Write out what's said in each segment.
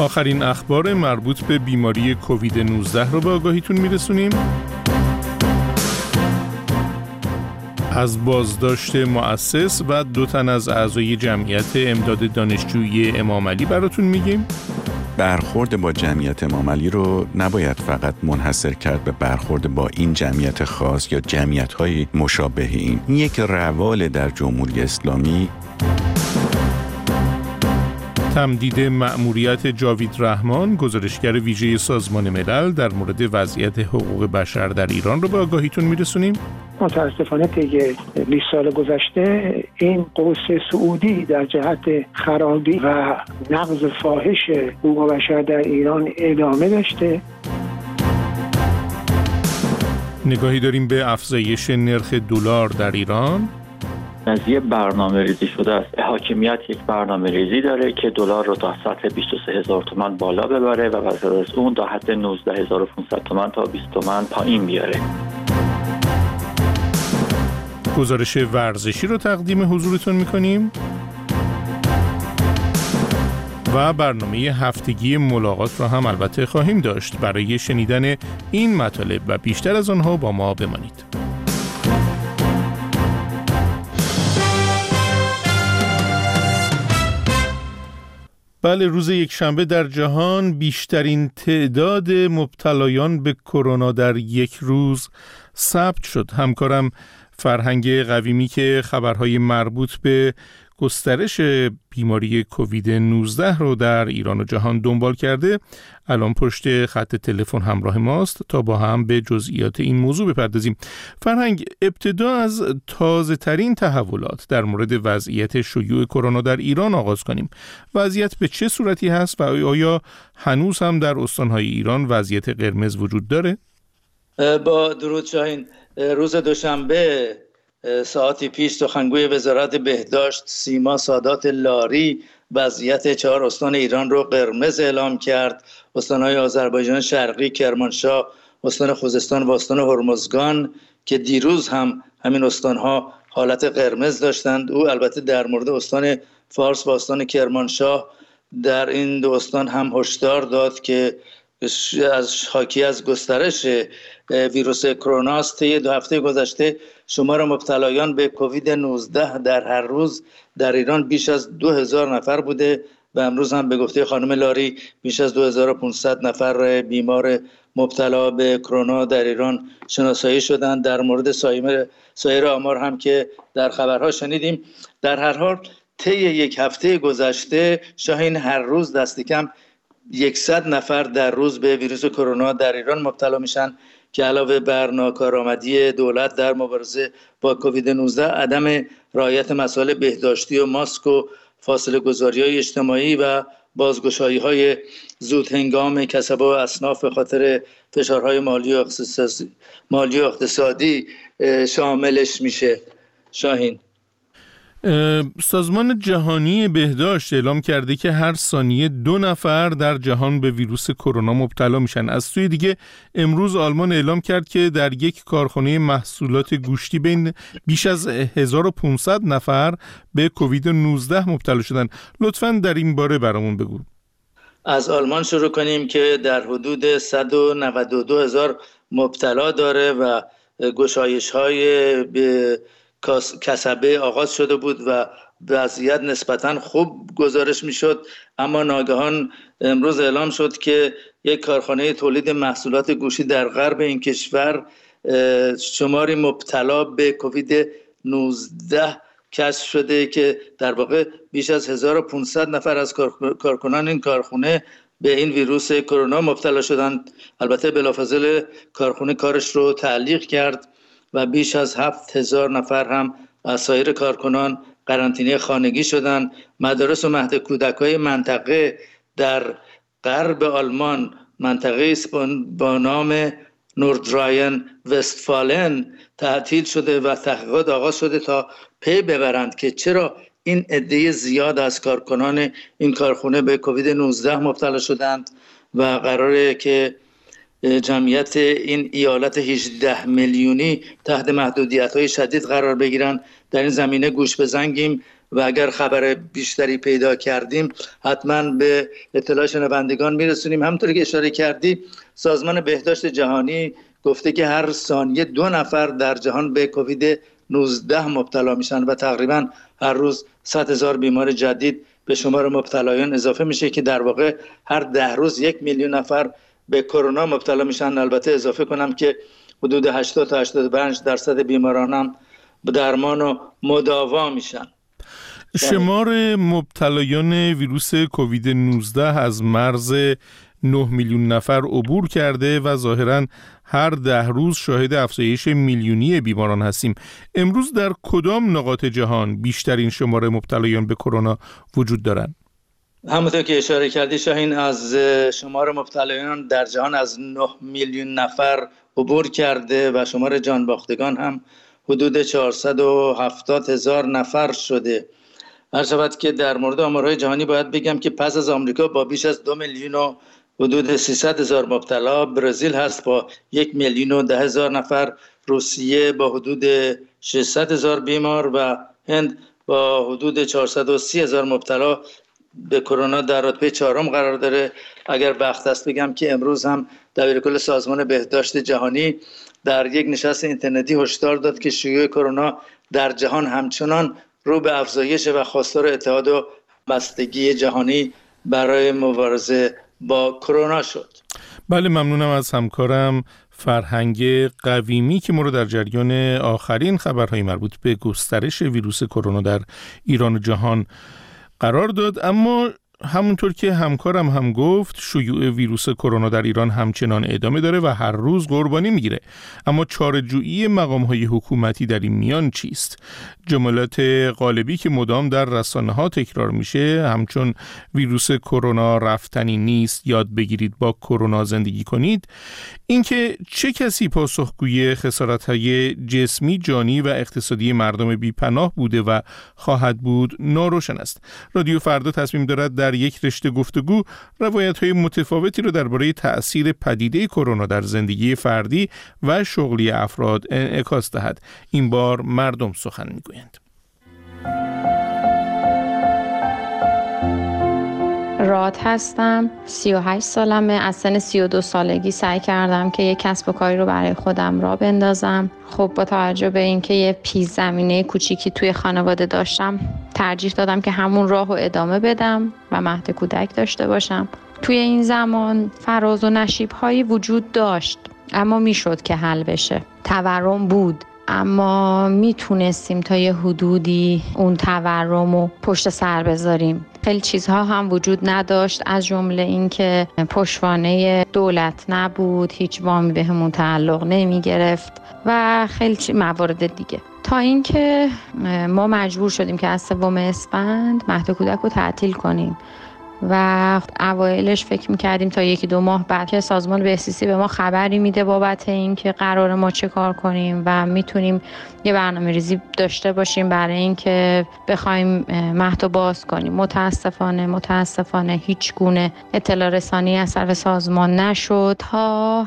آخرین اخبار مربوط به بیماری کووید 19 رو به آگاهیتون میرسونیم. از بازداشت مؤسس و 2 تن از اعضای جمعیت امداد دانشجویی امام علی براتون میگیم. برخورد با جمعیت امام علی رو نباید فقط منحصر کرد به برخورد با این جمعیت خاص یا جمعیت‌های مشابه این. یک روال در جمهوری اسلامی. تمدید مأموریت جاوید رحمان، گزارشگر ویژه سازمان ملل در مورد وضعیت حقوق بشر در ایران رو به آگاهیتون میرسونیم. متاسفانه طی 20 سال گذشته این قوس سعودی در جهت خرابی و نقض فاحش حقوق بشر در ایران ادامه داشته. نگاهی داریم به افزایش نرخ دلار در ایران. قضیه برنامه ریزی شده است. حاکمیت یک برنامه ریزی داره که دلار رو تا سطح 23,000 تومان بالا ببره و بعد از اون تا حد 19,500 تومان تا 20 تومان پایین بیاره. گزارش ورزشی رو تقدیم حضورتون میکنیم و برنامه هفتگی ملاقات رو هم البته خواهیم داشت. برای شنیدن این مطالب و بیشتر از آنها با ما بمانید. بله، روز یکشنبه در جهان بیشترین تعداد مبتلایان به کرونا در یک روز ثبت شد. همکارم فرهنگ قویمی که خبرهای مربوط به گسترش بیماری کووید 19 رو در ایران و جهان دنبال کرده، الان پشت خط تلفن همراه ماست تا با هم به جزئیات این موضوع بپردازیم. فرهنگ، ابتدا از تازه ترین تحولات در مورد وضعیت شیوع کرونا در ایران آغاز کنیم. وضعیت به چه صورتی هست و آیا هنوز هم در استانهای ایران وضعیت قرمز وجود داره؟ با درود شاهین، روز دوشنبه ساعتی پیش سخنگوی وزارت بهداشت سیما سادات لاری وضعیت 4 استان ایران رو قرمز اعلام کرد. استان‌های آذربایجان شرقی، کرمانشاه، استان خوزستان و استان هرمزگان که دیروز هم همین استان‌ها حالت قرمز داشتند. او البته در مورد استان فارس و استان کرمانشاه در این 2 استان هم هشدار داد که حاکی از گسترش ویروس کرونا است. طی 2 هفته گذشته شمار مبتلایان به کووید 19 در هر روز در ایران بیش از 2000 نفر بوده و امروز هم به گفته خانم لاری بیش از 2500 نفر بیمار مبتلا به کرونا در ایران شناسایی شدند. در مورد سایر آمار هم که در خبرها شنیدیم. در هر حال طی 1 هفته گذشته شاهین هر روز دست کم 100 نفر در روز به ویروس کرونا در ایران مبتلا میشن که علاوه بر ناکارآمدی دولت در مبارزه با کووید 19، عدم رعایت مسائل بهداشتی و ماسک و فاصله گذاری‌های اجتماعی و بازگشایی‌های زود هنگام کسب و اصناف به خاطر فشارهای مالی و اقتصادی شاملش میشه. شاهین، سازمان جهانی بهداشت اعلام کرده که هر ثانیه 2 نفر در جهان به ویروس کرونا مبتلا میشن. از سوی دیگه امروز آلمان اعلام کرد که در یک کارخانه محصولات گوشتی بیش از 1500 نفر به کووید 19 مبتلا شدن. لطفاً در این باره برامون بگو. از آلمان شروع کنیم که در حدود 192,000 مبتلا داره و گشایش‌های به کسبه آغاز شده بود و وضعیت نسبتاً خوب گزارش میشد، اما ناگهان امروز اعلام شد که یک کارخانه تولید محصولات گوشتی در غرب این کشور شماری مبتلا به کووید 19 کشف شده که در واقع بیش از 1500 نفر از کارکنان این کارخانه به این ویروس کرونا مبتلا شدند. البته بلافاصله کارخانه کارش رو تعلیق کرد و بیش از 7000 نفر هم از سایر کارکنان قرنطینه خانگی شدند. مدارس و مهد کودک‌های منطقه در غرب آلمان، منطقه است با نام نوردراین وستفالن، تعطیل شده و تحقیقات آغاز شده تا پی ببرند که چرا این عده زیاد از کارکنان این کارخانه به کووید 19 مبتلا شدند و قراره که جمعیت این ایالت 18 میلیونی تحت محدودیت‌های شدید قرار بگیرن. در این زمینه گوش بزنگیم و اگر خبر بیشتری پیدا کردیم حتما به اطلاع شنوندگان میرسونیم. همونطوری که اشاره کردی سازمان بهداشت جهانی گفته که هر ثانیه 2 نفر در جهان به کووید 19 مبتلا میشن و تقریبا هر روز 100,000 بیمار جدید به شمار مبتلایان اضافه میشه که در واقع هر 10 روز 1 میلیون نفر به کرونا مبتلا میشن. البته اضافه کنم که حدود 80 تا 85% بیماران هم به درمان و مداوا میشن. شمار مبتلایان ویروس کووید 19 از مرز 9 میلیون نفر عبور کرده و ظاهراً هر 10 روز شاهد افزایش میلیونی بیماران هستیم. امروز در کدام نقاط جهان بیشترین شمار مبتلایان به کرونا وجود دارند؟ همونطور که اشاره کردی شاهین، از شمار مبتلایان در جهان از 9 میلیون نفر عبور کرده و شمار جان باختگان هم حدود 470,000 نفر شده. هر شود که در مورد آمارهای جهانی باید بگم که پس از آمریکا با بیش از 2 میلیون و حدود 300,000 مبتلا، برزیل هست با 1,010,000 نفر، روسیه با حدود 600,000 بیمار و هند با حدود 430,000 مبتلا به کرونا در رتبه 4 قرار داره. اگر وقت است بگم که امروز هم دبیرکل سازمان بهداشت جهانی در یک نشست اینترنتی هشدار داد که شیوع کرونا در جهان همچنان رو به افزایش و خواستار اتحاد و بستگی جهانی برای مبارزه با کرونا شد. بله، ممنونم از همکارم فرهنگ قویمی که ما رو در جریان آخرین خبرهای مربوط به گسترش ویروس کرونا در ایران و جهان قرار داد. اما همونطور که همکارم هم گفت، شیوع ویروس کرونا در ایران همچنان ادامه داره و هر روز قربانی میگیره. اما چاره‌جویی مقام‌های حکومتی در این میان چیست؟ جملات غالبی که مدام در رسانه‌ها تکرار میشه، همچون ویروس کرونا رفتنی نیست، یاد بگیرید با کرونا زندگی کنید، اینکه چه کسی پاسخگوی خسارت‌های جسمی، جانی و اقتصادی مردم بی‌پناه بوده و خواهد بود ناروشن است. رادیو فردا تصمیم دارد در یک رشته گفتگو روایت‌های متفاوتی را درباره تأثیر پدیده کرونا در زندگی فردی و شغلی افراد انعکاس دهد. این بار مردم سخن می‌گویند. راد هستم، 38 سالمه. از سن 32 سالگی سعی کردم که یک کسب و کاری رو برای خودم راه بندازم. خب با توجه به اینکه یه پیش زمینه کوچیکی توی خانواده داشتم، ترجیح دادم که همون راه رو ادامه بدم و مهد کودک داشته باشم. توی این زمان فراز و نشیب‌هایی وجود داشت، اما میشد که حل بشه. تورم بود، اما میتونستیم تا یه حدودی اون تورم رو پشت سر بذاریم. خیلی چیزها هم وجود نداشت، از جمله این که پشتوانه دولت نبود، هیچ وامی بهمون تعلق نمی گرفت و خیلی موارد دیگه، تا اینکه ما مجبور شدیم که از 3 اسفند مهد کودک رو تعطیل کنیم و اوایلش فکر میکردیم تا 1-2 ماه بعد که سازمان بهزیستی به ما خبری میده بابت این که قرار ما چه کار کنیم و میتونیم یه برنامه ریزی داشته باشیم برای این که بخوایم مهد رو باز کنیم. متاسفانه هیچ گونه اطلاع رسانی از طرف سازمان نشد تا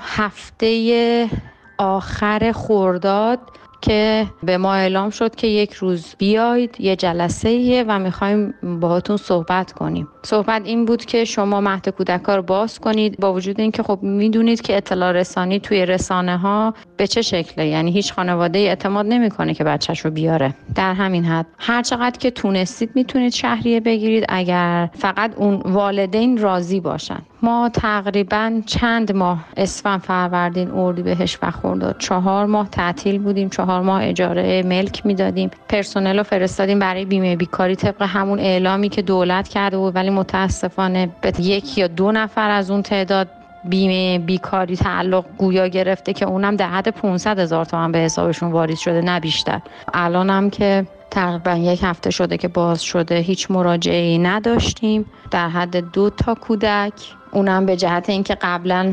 هفته آخر خرداد که به ما اعلام شد که 1 روز بیاید یه جلسه‌ایه و میخوایم باهاتون صحبت کنیم. صحبت این بود که شما مهد کودک رو باز کنید، با وجود این که خب میدونید که اطلاع رسانی توی رسانه ها به چه شکله، یعنی هیچ خانواده اعتماد نمیکنه که بچه‌ش رو بیاره. در همین حد هر چقدر که تونستید میتونید شهریه بگیرید اگر فقط اون والدین راضی باشن. ما تقریباً چند ماه، اسفند، فروردین، اردیبهشت و خرداد، 4 ماه تعطیل بودیم. 4 ماه اجاره ملک میدادیم. پرسنل رو فرستادیم برای بیمه بیکاری طبق همون اعلامی که دولت کرده بود، ولی متاسفانه به 1 یا 2 نفر از اون تعداد بیمه بیکاری تعلق گویا گرفته که اونم در حد 500,000 تومان به حسابشون واریز شده، نه بیشتر. الانم که تقریبا 1 هفته شده که باز شده، هیچ مراجعه‌ای نداشتیم. در حد 2 تا کودک، اونم به جهت اینکه قبلا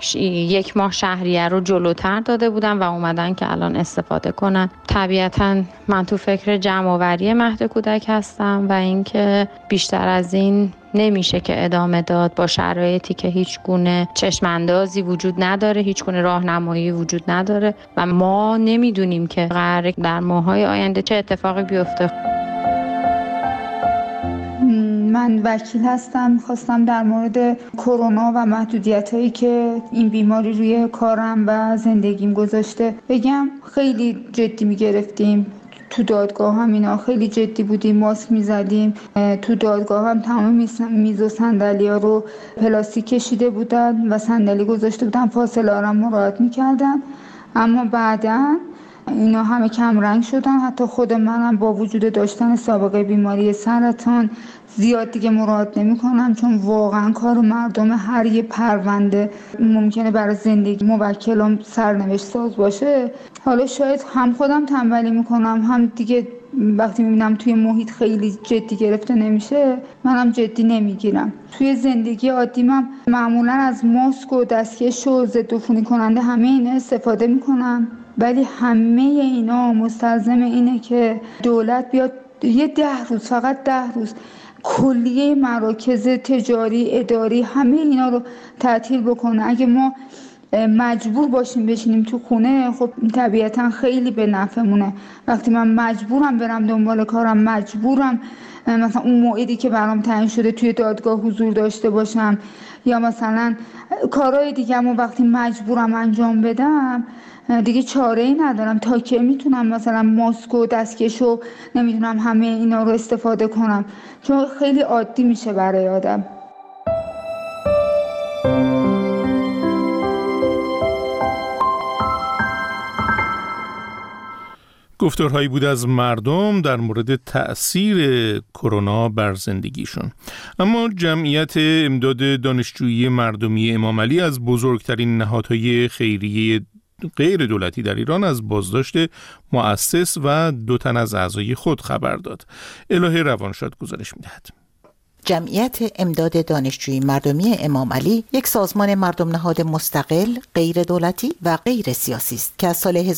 1 ماه شهریه رو جلوتر داده بودن و اومدن که الان استفاده کنن. طبیعتاً من تو فکر جمع‌آوری مهد کودک هستم و اینکه بیشتر از این نمیشه که ادامه داد با شرایطی که هیچ گونه چشم‌اندازی وجود نداره، هیچ گونه راهنمایی وجود نداره و ما نمیدونیم که قراره در ماه‌های آینده چه اتفاقی بیفته. من وکیل هستم. خواستم در مورد کرونا و محدودیت‌هایی که این بیماری روی کارم و زندگیم گذاشته بگم. خیلی جدی می‌گرفتیم تو دادگاه هم، اینا خیلی جدی بودیم، ماسک می‌زدیم. تو دادگاه هم تمام میز و صندلی‌ها رو پلاستیک کشیده بودن و صندلی گذاشته بودن، فاصله ها رو مراعات می‌کردن. اما بعداً اینا همه کم رنگ شدن. حتی خود منم با وجود داشتن سابقه بیماری سرطان زیاد دیگه مراعات نمی کنم، چون واقعا کار مردم هر یه پرونده ممکنه برای زندگی موکلم سرنوشت ساز باشه. حالا شاید هم خودم تنبلی میکنم، هم دیگه وقتی میبینم توی محیط خیلی جدی گرفته نمیشه منم جدی نمیگیرم. توی زندگی عادیم معمولا از ماسک و دستکش و ضد عفونی کننده همه اینا استفاده میکنم، ولی همه اینا مستلزم اینه که دولت بیاد یه 10 روز، فقط 10 روز کلیه مراکز تجاری، اداری، همه اینا رو تعطیل بکنه. اگه ما مجبور باشیم بشینیم تو خونه، خب طبیعتا خیلی به نفعمونه. وقتی من مجبورم برم دنبال کارم، مجبورم مثلا اون موعدی که برام تعیین شده توی دادگاه حضور داشته باشم، یا مثلا کارهای دیگه‌مو وقتی مجبورم انجام بدم، دیگه چاره‌ای ندارم. تا که میتونم مثلا ماسک و دستکش و نمیدونم همه اینا رو استفاده کنم، چون خیلی عادی میشه برای آدم. گفتارهایی بود از مردم در مورد تأثیر کرونا بر زندگیشون. اما جمعیت امداد دانشجویی مردمی امام علی از بزرگترین نهادهای خیریه غیر دولتی در ایران از بازداشت مؤسس و 2 تن از اعضای خود خبر داد. الهه روانشاد گزارش می‌دهد. جمعیت امداد دانشجویی مردمی امام علی یک سازمان مردم نهاد مستقل، غیر دولتی و غیر سیاسی است که از سال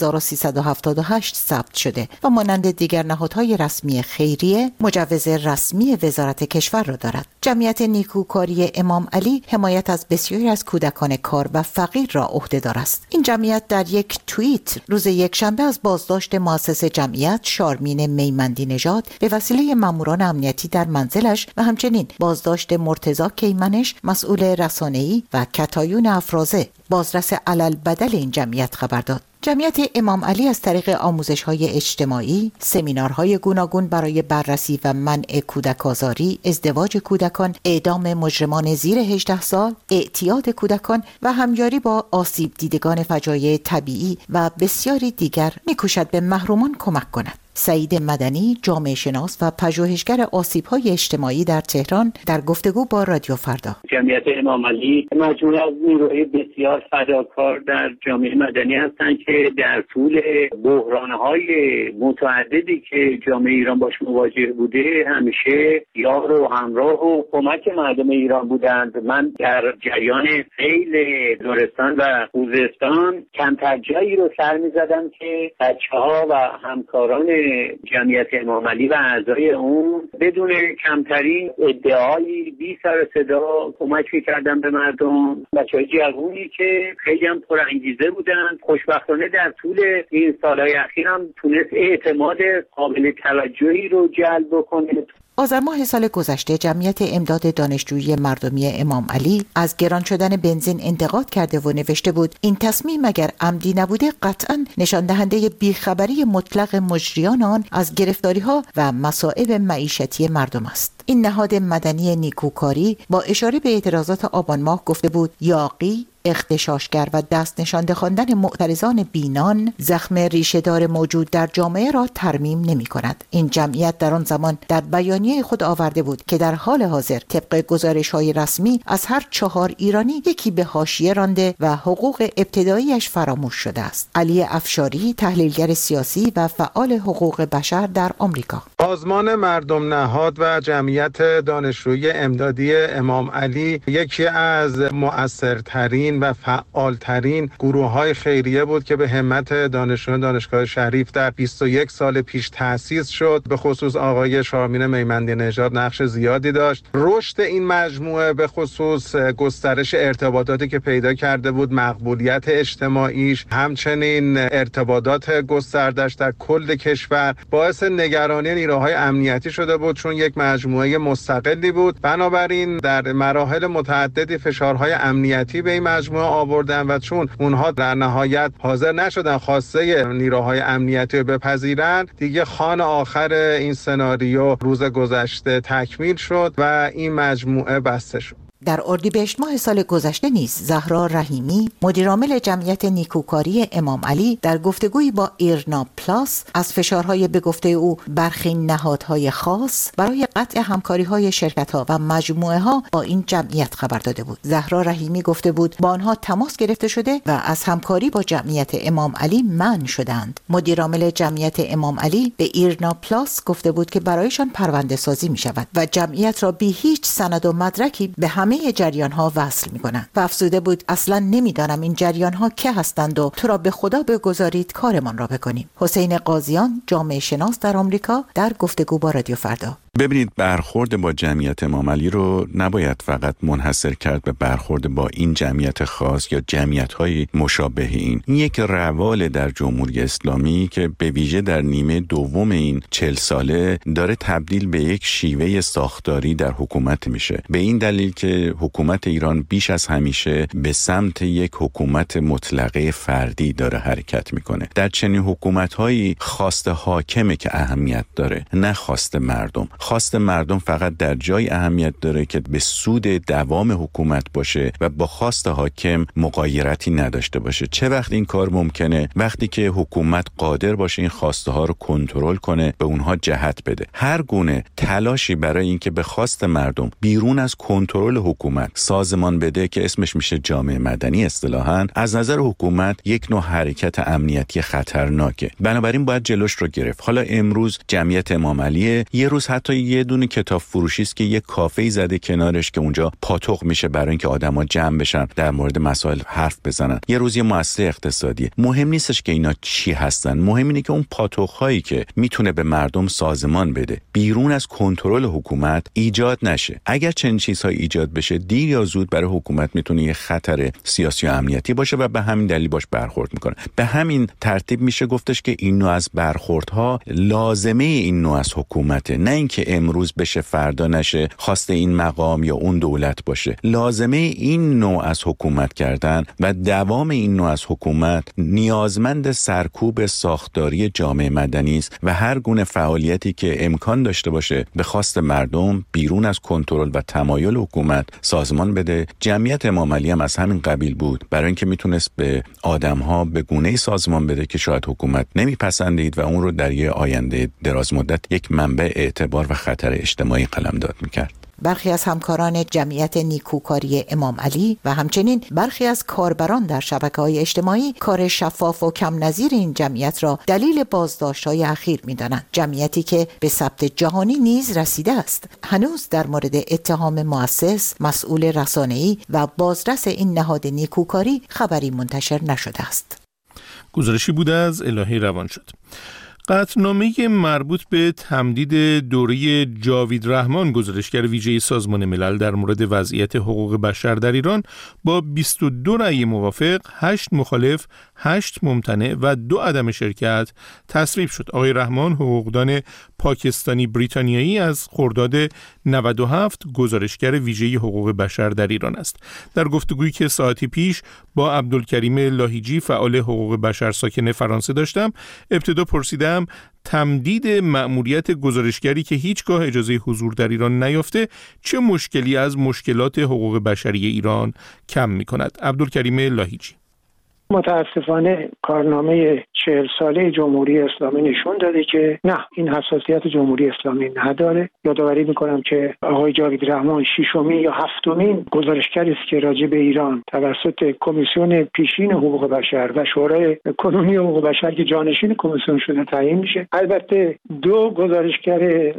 1378 ثبت شده و مانند دیگر نهادهای رسمی خیریه مجوز رسمی وزارت کشور را دارد. جمعیت نیکوکاری امام علی حمایت از بسیاری از کودکان کار و فقیر را عهده‌دار است. این جمعیت در یک توییت روز یکشنبه از بازداشت مؤسس جمعیت شارمین میمندی نژاد به وسیله ماموران امنیتی در منزلش و همچنین بازداشت مرتضی کیمنش مسئول رسانه‌ای و کتایون افرازه بازرس عللبدل این جمعیت خبر داد. جمعیت امام علی از طریق آموزش‌های اجتماعی، سمینارهای گوناگون برای بررسی و منع کودک آزاری، ازدواج کودکان، اعدام مجرمان زیر 18 سال، اعتیاد کودکان و همیاری با آسیب دیدگان فجایع طبیعی و بسیاری دیگر می‌کوشد به محرومان کمک کند. سعید مدنی، جامعه شناس و پژوهشگر آسیب‌های اجتماعی در تهران در گفتگو با رادیو فردا: جمعیت امام علی مجموعه از نیروهای بسیار فداکار در جامعه مدنی هستند که در طول بحران‌های متعددی که جامعه ایران باش مواجه بوده همیشه یار و همراه و کمک مردم ایران بودند. من در جریان سیل لرستان و خوزستان کمتر جایی رو سر می‌زدم که بچه‌ها و همکاران جمعیت امام علی و اعضای اون بدون کمترین ادعایی بی سر صدا کمک می‌کردن به مردم. بچه‌های جوونی که خیلی هم پرانگیزه بودن. خوشبختانه در طول این سالهای اخیر هم تونست اعتماد قابل توجهی رو جلب بکنه. آذر ماه سال گذشته جمعیت امداد دانشجویی مردمی امام علی از گران شدن بنزین انتقاد کرده و نوشته بود این تصمیم اگر عمدی نبوده قطعاً نشان دهنده بیخبری مطلق مجریان آن از گرفتاری‌ها و مصائب معیشتی مردم است. این نهاد مدنی نیکوکاری با اشاره به اعتراضات آبان ماه گفته بود یاغی، اغتشاشگر و دست نشانده خواندن معترضان بینان زخم ریشه‌دار موجود در جامعه را ترمیم نمی‌کند. این جمعیت در آن زمان در بیانیه خود آورده بود که در حال حاضر طبق گزارش‌های رسمی از هر 4 ایرانی یکی به حاشیه رانده و حقوق ابتداییش فراموش شده است. علی افشاری، تحلیلگر سیاسی و فعال حقوق بشر در آمریکا: سازمان مردم نهاد و جمعیت دانشجویی امدادی امام علی یکی از مؤثرترین بزرگترین و فعالترین گروه‌های خیریه بود که به همت دانشجویان دانشگاه شریف در 21 سال پیش تأسیس شد. به خصوص آقای شارمین میمندی نژاد نقش زیادی داشت. رشد این مجموعه به خصوص گسترش ارتباطاتی که پیدا کرده بود، مقبولیت اجتماعیش، همچنین ارتباطات گستردش در کل کشور باعث نگرانی نیروهای امنیتی شده بود، چون یک مجموعه مستقلی بود. بنابراین در مراحل متعددی فشارهای امنیتی به این مجموعه آوردن و چون اونها در نهایت حاضر نشدن خواسته نیروهای امنیتی رو بپذیرن، دیگه خوان آخر این سناریو روز گذشته تکمیل شد و این مجموعه بسته شد. در اردیبهشت ماه سال گذشته نیز زهرا رحیمی مدیرعامل جمعیت نیکوکاری امام علی در گفتگویی با ایرنا پلاس از فشارهای به گفته او برخی نهادهای خاص برای قطع همکاری‌های شرکت‌ها و مجموعه‌ها با این جمعیت خبر داده بود. زهرا رحیمی گفته بود با آنها تماس گرفته شده و از همکاری با جمعیت امام علی منع شدند. مدیرعامل جمعیت امام علی به ایرنا پلاس گفته بود که برایشان پرونده سازی می‌شود و جمعیت را بی هیچ سند و مدرکی به همه جریان‌ها وصل می‌کنند و افزوده بود اصلاً نمی‌دانم این جریان‌ها که هستند و تو را به خدا بگذارید کارمان را بکنیم. حسین قاضیان جامعه شناس در آمریکا در گفتگو با رادیو فردا: ببینید، برخورد با جمعیت امام علی رو نباید فقط منحصر کرد به برخورد با این جمعیت خاص یا جمعیت‌های مشابه این یک روال در جمهوری اسلامی که به ویژه در نیمه دوم این 40 ساله داره تبدیل به یک شیوه ساختاری در حکومت میشه. به این دلیل که حکومت ایران بیش از همیشه به سمت یک حکومت مطلقه فردی داره حرکت میکنه. در چنین حکومت‌هایی خواست حاکمه که اهمیت داره، نه خواست مردم. خواست مردم فقط در جای اهمیت داره که به سود دوام حکومت باشه و با خواست حاکم مغایرتی نداشته باشه. چه وقت این کار ممکنه؟ وقتی که حکومت قادر باشه این خواسته ها رو کنترل کنه، به اونها جهت بده. هر گونه تلاشی برای اینکه به خواست مردم بیرون از کنترل حکومت سازمان بده که اسمش میشه جامعه مدنی اصطلاحاً، از نظر حکومت یک نوع حرکت امنیتی خطرناکه. بنابراین باید جلوش رو گرفت. حالا امروز جمعیت امام علی یه روز حتی یه دونه کتاب فروشی است که یه کافه‌ای زده کنارش که اونجا پاتوق میشه برای اینکه آدما جمع بشن در مورد مسائل حرف بزنن. یه روز یه مؤسسه اقتصادی. مهم نیستش که اینا چی هستن، مهم اینه که اون پاتوق‌هایی که میتونه به مردم سازمان بده بیرون از کنترل حکومت ایجاد نشه. اگر چنین چیزهایی ایجاد بشه، دیر یا زود برای حکومت میتونه یه خطر سیاسی و امنیتی باشه و به همین دلیل باش برخورد میکنه. به همین ترتیب میشه گفتش که این نوع از برخوردها لازمه این نوع از حکومته، نه اینکه امروز بشه فردا نشه، خواست این مقام یا اون دولت باشه. لازمه این نوع از حکومت کردن و دوام این نوع از حکومت نیازمند سرکوب ساختاری جامعه مدنی است و هر گونه فعالیتی که امکان داشته باشه به خواست مردم بیرون از کنترل و تمایل حکومت سازمان بده. جمعیت امام علی هم از همین قبیل بود، برای اینکه میتونست به آدم‌ها به گونه‌ای سازمان بده که شاید حکومت نمیپسندید و اون رو در یه آینده دراز مدت یک منبع اعتبار و خطر اجتماعی قلمداد میکرد. برخی از همکاران جمعیت نیکوکاری امام علی و همچنین برخی از کاربران در شبکه‌های اجتماعی کار شفاف و کم نظیر این جمعیت را دلیل بازداشت‌های اخیر می‌دانند. جمعیتی که به ثبت جهانی نیز رسیده است. هنوز در مورد اتهام مؤسس، مسئول رسانه‌ای و بازرس این نهاد نیکوکاری خبری منتشر نشده است. گزارشی بود از الهی روانشد. قطعنامه مربوط به تمدید دوره جاوید رحمان گزارشگر ویژه سازمان ملل در مورد وضعیت حقوق بشر در ایران با 22 رأی موافق، 8 مخالف، 8 ممتنع و 2 عدم شرکت تصویب شد. آقای رحمان حقوقدان پاکستانی بریتانیایی از خرداد 97 گزارشگر ویژه حقوق بشر در ایران است. در گفتگویی که ساعتی پیش با عبدالکریم لاهیجی فعال حقوق بشر ساکن فرانسه داشتم، ابتدا پرسیدم تمدید مأموریت گزارشگری که هیچگاه اجازه حضور در ایران نیافته چه مشکلی از مشکلات حقوق بشری ایران کم می کند. عبدالکریم لاهیجی: متاسفانه کارنامه 40 ساله جمهوری اسلامی نشون داده که نه، این حساسیت جمهوری اسلامی نداره. یادآوری میکنم که آقای جاوید رحمان 6مین یا 7مین گزارشگری است که راجع به ایران توسط کمیسیون پیشین حقوق بشر و شورای کنونی حقوق بشر که جانشین کمیسیون شده تعیین میشه. البته 2 گزارشگر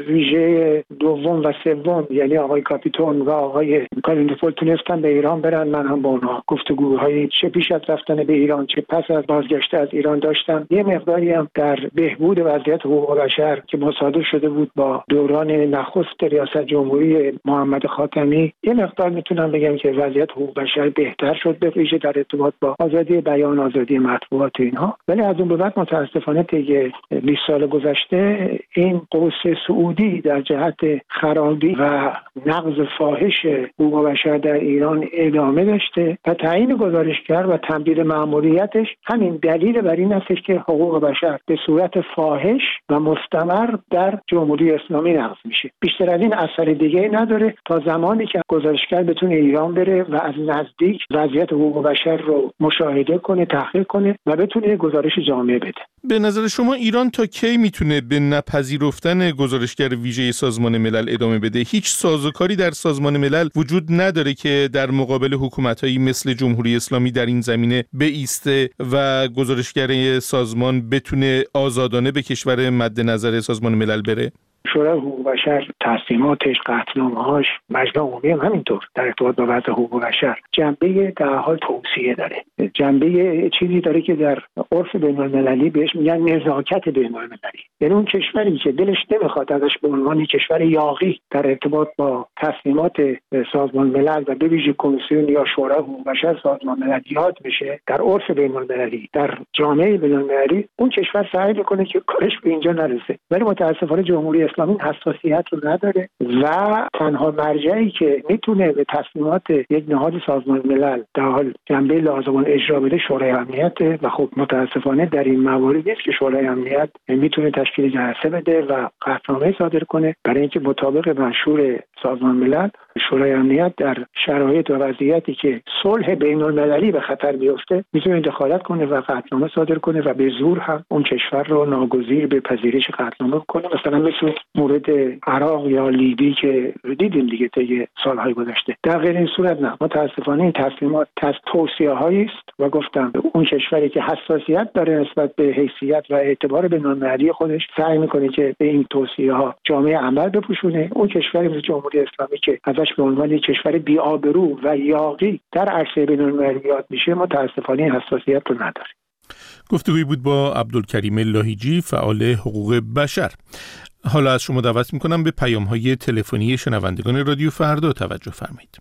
ویژه دوم و سوم، یعنی آقای کاپیتون و آقای کالیندوپول، تونستن به ایران برن. من هم با اونها گفتگوهای چه پیش از رفتن به ایران چه پس از بازگشت از ایران داشتم. یه مقداری هم در بهبود وضعیت حقوق بشر که مصادف شده بود با دوران نخست ریاست جمهوری محمد خاتمی، یه مقدار میتونم بگم که وضعیت حقوق بشر بهتر شد، به ویژه در ارتباط با آزادی بیان، آزادی مطبوعات و اینها. ولی از اون به بعد متاسفانه طی 20 سال گذشته این قوس سعودی در جهت خرابی و نقض فاحش حقوق بشر در ایران ادامه داشته و تعیین گزارشگر و تمدید مأموریتش همین دلیل بر این است که حقوق بشر به صورت فاحش و مستمر در جمهوری اسلامی نقض میشه. بیشتر از این اثر دیگه نداره تا زمانی که گزارشگر بتونه ایران بره و از نزدیک وضعیت حقوق بشر رو مشاهده کنه، تحقیق کنه و بتونه گزارش جامع بده. به نظر شما ایران تا کی میتونه به نپذیرفتن گزارشگر ویژه سازمان ملل ادامه بده؟ هیچ سازوکاری در سازمان ملل وجود نداره که در مقابل حکومت‌هایی مثل جمهوری اسلامی در این زمینه بایسته و گزارشگر سازمان بتونه آزادانه به کشور مد نظر سازمان ملل بره؟ شورای حقوق بشر تصمیماتش، قطعنامه‌هاش، مجمع عمومی هم همینطور در ارتباط با وضع حقوق بشر جنبه در حال توصیه داره. جنبه چیزی داره که در عرف بین‌المللی بهش میگن نزاکت بین‌المللی. یعنی اون کشوری که دلش نمیخواد ازش به عنوان کشور یاغی در ارتباط با تصمیمات سازمان ملل و به ویژه کمیسیون یا شورای حقوق بشر سازمان ملل یاد بشه در عرف بین‌المللی، در جامعه بین‌المللی، اون کشور سعی میکنه که کارش به اینجا نرسه. ولی متاسفانه جمهوری اسلامی حساسیت رو نداره و تنها مرجعی که میتونه به تصمیمات یک نهاد سازمان ملل در حال جنبه لازم اجرا بده شورای امنیت و خب متاسفانه در این موارد نیست که شورای امنیت میتونه تشکیل جلسه بده و قطعنامه صادر کنه، برای اینکه مطابق منشور سازمان ملل شورای امنیت در شرایط و وضعیتی که صلح بین‌المللی به خطر بیفته میتونه دخالت کنه و قطعنامه صادر کنه و به زور هم اون کشور رو ناگزیر به پذیرش قطعنامه کنه. مثلا مثل مورد عراق یا لیبی که دیدیم دیگه طی سالهای گذشته. در غیر این صورت نه، متاسفانه این تصمیمات توصیه‌هایی است و گفتم اون کشوری که حساسیت داره نسبت به حیثیت و اعتبار بین‌المللی خودش سعی میکنه که به این توصیه‌ها جامعه عمل بپوشونه. اون کشوری مثل جمهوری اسلامی که ازش به عنوان یک کشور بی‌آبرو و یاغی در عرصه بین‌المللی یاد میشه متاسفانه این حساسیت رو نداره. گفتگویی بود با عبدالکریم لاهیجی، فعال حقوق بشر. حالا از شما دعوت میکنم به پیام‌های تلفنی شنوندگان رادیو فردا توجه فرمایید.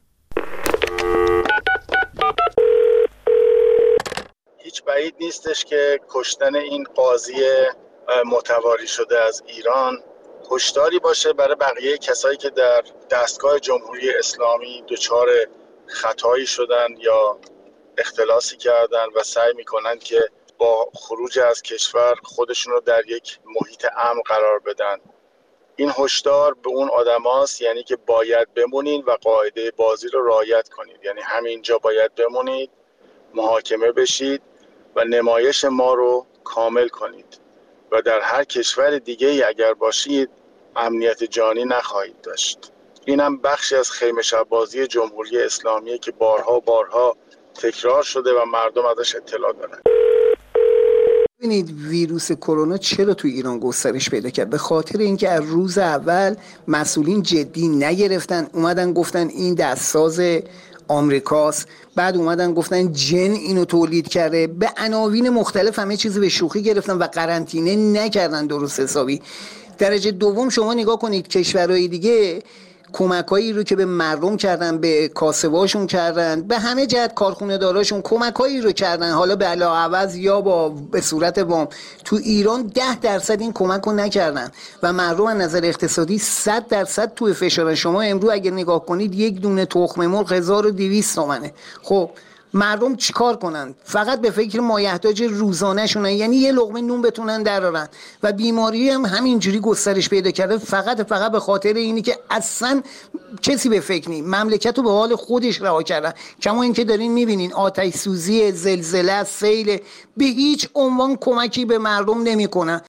هیچ بعید نیستش که کشتن این قاضی متواری شده از ایران هشداری باشه برای بقیه کسایی که در دستگاه جمهوری اسلامی دچار خطایی شدن یا اختلاسی کردن و سعی میکنن که با خروج از کشور خودشون رو در یک محیط امن قرار بدن. این هشدار به اون آدماست، یعنی که باید بمونید و قاعده بازی رو رعایت کنید. یعنی همینجا باید بمونید، محاکمه بشید و نمایش ما رو کامل کنید و در هر کشور دیگه‌ای اگر باشید امنیت جانی نخواهید داشت. اینم بخشی از خیمه شب بازی جمهوری اسلامی که بارها تکرار شده و مردم ازش اطلاع دارن. ببینید ویروس کرونا چرا تو ایران گسترش پیدا کرد؟ به خاطر اینکه از روز اول مسئولین جدی نگرفتن، اومدن گفتن این دستساز آمریکاست، بعد اومدن گفتن جن اینو تولید کرده، به عناوین مختلف همه چیزی به شوخی گرفتن و قرنطینه نکردن درست حسابی. درجه دوم شما نگاه کنید کشورهای دیگه کمکایی رو که به مردم کردن، به کاسباشون کردن، به همه جهت کارخونه داراشون کمکایی رو کردن، حالا به علاوه یا به صورت وام. تو ایران 10% این کمک رو نکردن و مردم از نظر اقتصادی 100% توی فشارن. شما امروز اگه نگاه کنید یک دونه تخم مرغ 1200 تومنه. خب مردم چیکار کنن؟ فقط به فکر مایحتاج روزانه شونن، یعنی یه لقمه نون بتونن درارن و بیماری هم همینجوری گسترش پیدا کرده فقط به خاطر اینی که اصلا کسی به فکر نی، مملکت رو به حال خودش رها کردن. کما اینکه دارین میبینین آتش سوزی، زلزله، سیل، به هیچ عنوان کمکی به مردم نمیکنن.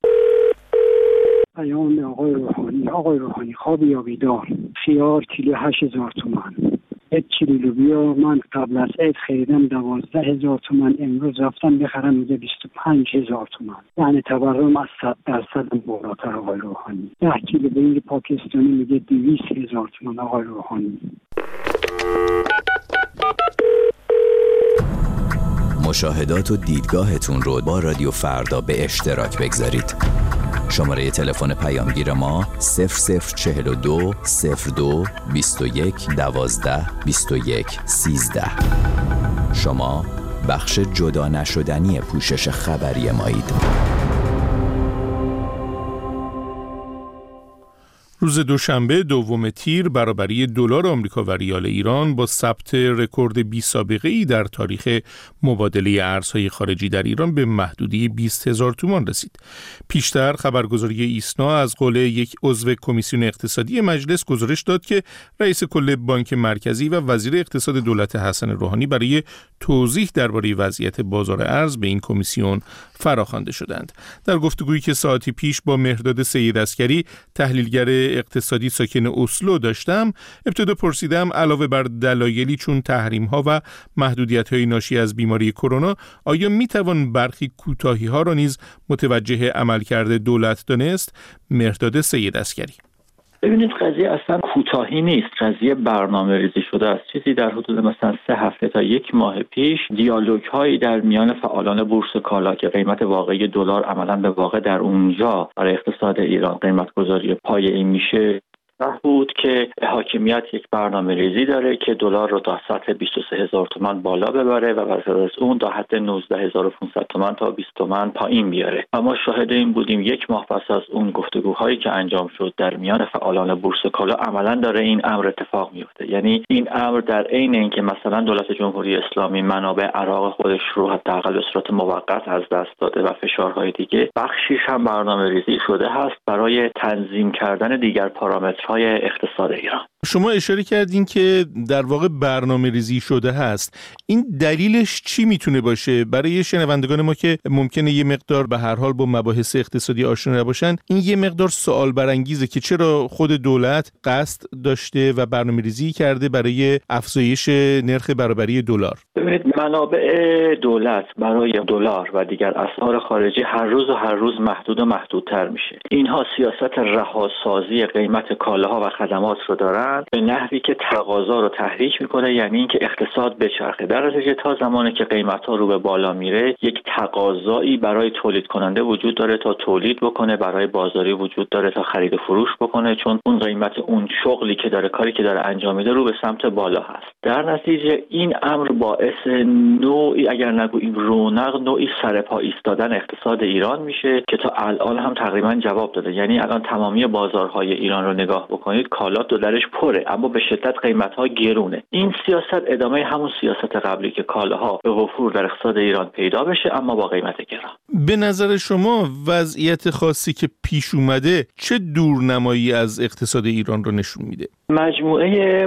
پیام آقای روحانی خواب یا بیدار، خیار کیلو 8000 تومان، 1 کیلو لوبیا من قبل از عید خریدم 12000 تومان، امروز رفتم بخرم میگه 25000 تومان، یعنی تورم از 100% بالاتر. آقای روحانی 10 کیلو برنج پاکستانی میگه 200000 تومان. آقای روحانی مشاهدات و دیدگاهتون رو با رادیو فردا به اشتراک بگذارید. شماره تلفن پیامگیر ما 0042 02 21 12 21 13. شما بخش جدا نشدنی پوشش خبری مایید. روز دوشنبه دوم تیر برابری دلار آمریکا و ریال ایران با ثبت رکورد بی سابقه ای در تاریخ مبادله ارزهای خارجی در ایران به محدوده 20000 تومان رسید. پیشتر خبرگزاری ایسنا از قول یک عضو کمیسیون اقتصادی مجلس گزارش داد که رئیس کل بانک مرکزی و وزیر اقتصاد دولت حسن روحانی برای توضیح درباره وضعیت بازار ارز به این کمیسیون فراخوانده شدند. در گفتگویی که ساعتی پیش با مهرداد سید عسکری تحلیلگر اقتصادی ساکن اسلو داشتم، ابتدا پرسیدم علاوه بر دلایلی چون تحریم‌ها و محدودیت‌های ناشی از بیماری کرونا، آیا می‌توان برخی کوتاهی‌ها را نیز متوجه عملکرد دولت دانست؟ مهرداد سید عسکری: ببینید قضیه اصلا کوتاهی نیست، قضیه برنامه ریزی شده است. چیزی در حدود مثلا 3 هفته تا 1 ماه پیش دیالوگ هایی در میان فعالان بورس کالا که قیمت واقعی دلار عملاً به واقع در اونجا برای اقتصاد ایران قیمت گذاری پایه‌ای میشه بود که حاکمیت یک برنامه ریزی داره که دلار رو تا سطح 23000 تومان بالا ببره و بعد از اون تا حد 19500 تومان تا 20 تومان پایین بیاره. اما شاهد این بودیم 1 ماه پس از اون گفتگوهایی که انجام شد در میان فعالان بورس کالا عملاً داره این امر اتفاق میفته. یعنی این امر در عین اینکه مثلا دولت جمهوری اسلامی منابع عراق خودش رو حداقل به صورت موقت از دست داده و فشارهای دیگه، بخشیش هم برنامه ریزی شده هست برای تنظیم کردن دیگر پارامترهای اقتصاد ایران. شما اشاره کردین که در واقع برنامه ریزی شده هست. این دلیلش چی میتونه باشه؟ برای شنوندگان ما که ممکنه یه مقدار به هر حال با مباحث اقتصادی آشنا نباشن، این یه مقدار سوال برانگیزه که چرا خود دولت قصد داشته و برنامه ریزی کرده برای افزایش نرخ برابری دلار. ببینید منابع دولت برای دلار و دیگر اسعار خارجی هر روز محدود و محدودتر میشه. اینها سیاست رهاسازی قیمت کالاها و خدمات رو دارن به نحوی که تقاضا رو تحریک میکنه، یعنی اینکه اقتصاد بچرخه. در نتیجه تا زمانی که قیمت‌ها رو به بالا میره، یک تقاضایی برای تولید کننده وجود داره تا تولید بکنه، برای بازاری وجود داره تا خرید و فروش بکنه، چون اون قیمت اون شغلی که داره، کاری که داره انجام میده رو به سمت بالا هست. در نتیجه این امر باعث نوعی اگر نگوییم رونق، نوعی سرپا ایستادن اقتصاد ایران میشه که تا الان هم تقریبا جواب داده. یعنی الان تمامی بازارهای ایران رو نگاه بکنید، کالا دلارش پره اما به شدت قیمت‌ها گرونه. این سیاست ادامه همون سیاست قبلی که کالاها به وفور در اقتصاد ایران پیدا بشه اما با قیمت گران. به نظر شما وضعیت خاصی که پیش اومده چه دورنمایی از اقتصاد ایران رو نشون میده؟ مجموعه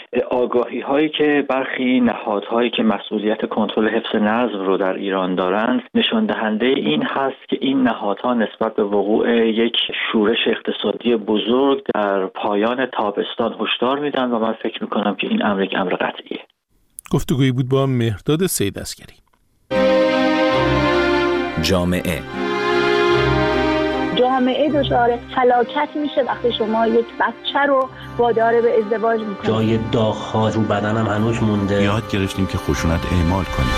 آگاهی هایی که برخی نهادهایی که مسئولیت کنترل حفظ نظم رو در ایران دارند نشان دهنده این هست که این نهادها نسبت به وقوع یک شورش اقتصادی بزرگ در پایان تابستان هشدار میدن و من فکر میکنم که این امر یک امر قطعیه. گفتگویی بود با مهرداد سید عسکری. جامعه دچار فلاکت میشه وقتی شما یک بچه رو وادار به ازدواج میکنید. جای داغ‌ها رو بدنم هنوز مونده. یاد گرفتیم که خشونت اعمال کنیم.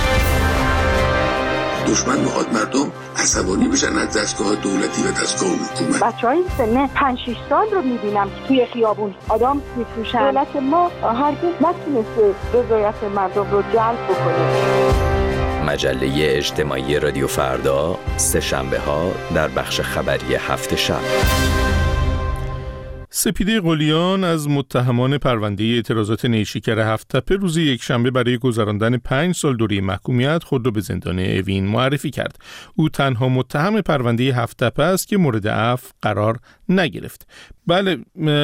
دشمن میخواد مردم عصبانی بشن از دستگاه دولتی و دستگاه حکومت. بچهای سن 5-6 سال رو میبینم توی خیابون آدم میفروشن. دولت ما هرگز نتونسته رضایت مردم رو جلب بکنه. مجله اجتماعی رادیو فردا، سه شنبه ها در بخش خبری هفت شب. سپیده قلیان از متهمان پرونده اعتراضات نیشکر هفت‌تپه روز یکشنبه برای گذراندن 5 سال دوره محکومیت خود را به زندان اوین معرفی کرد. او تنها متهم پرونده هفت‌تپه است که مورد عفو قرار نگرفت. بله،